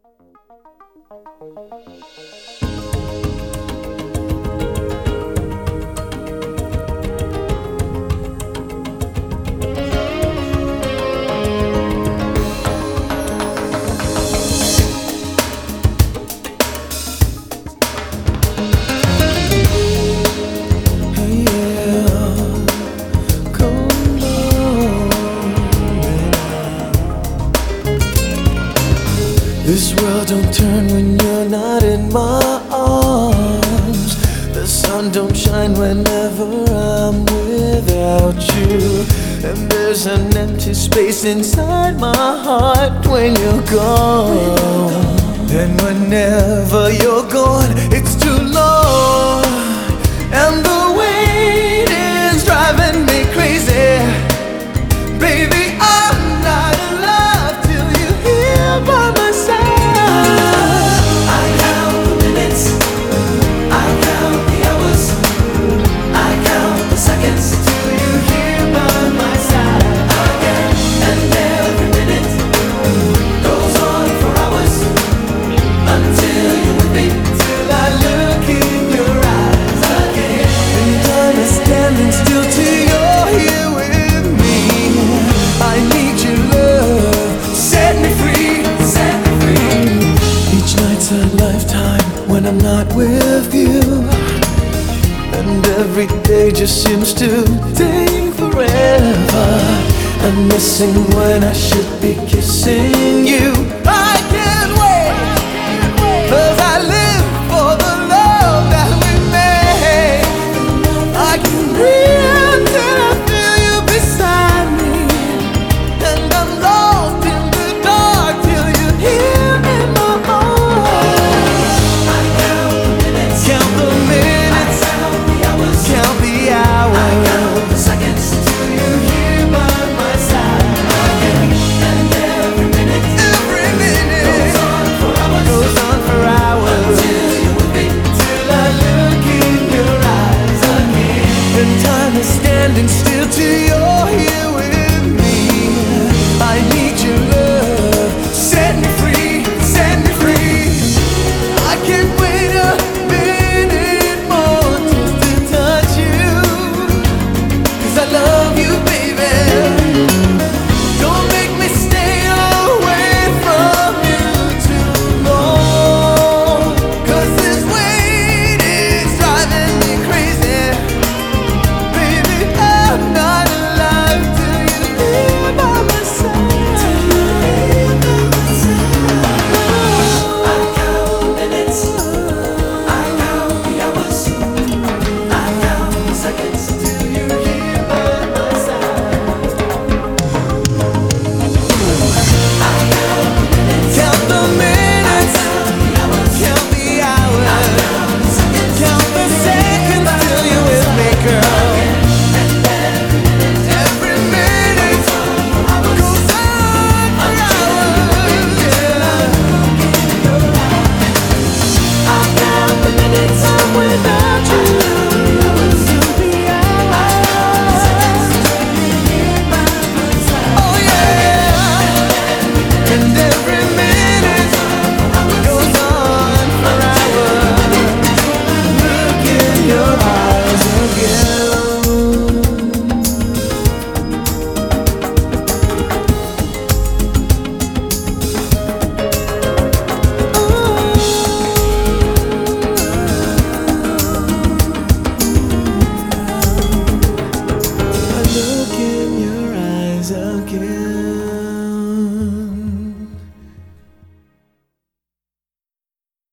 This world don't turn when you're not in my arms. The sun don't shine whenever I'm without you. And there's an empty space inside my heart when you're gone. And whenever you're gone, it's too long. And the wait is driving me crazy. Baby, I'm not alive till you're here by my side. I count the minutes, I count the hours, I count the seconds till you're here by my side again. And every minute goes on for hours until you're with me, till I look in your eyes again. And time is standing still till you're here with me. I need your love, set me free, set me free. Each night's a lifetime when I'm not with you. And every day just seems to take forever. I'm missing when I should be kissing you.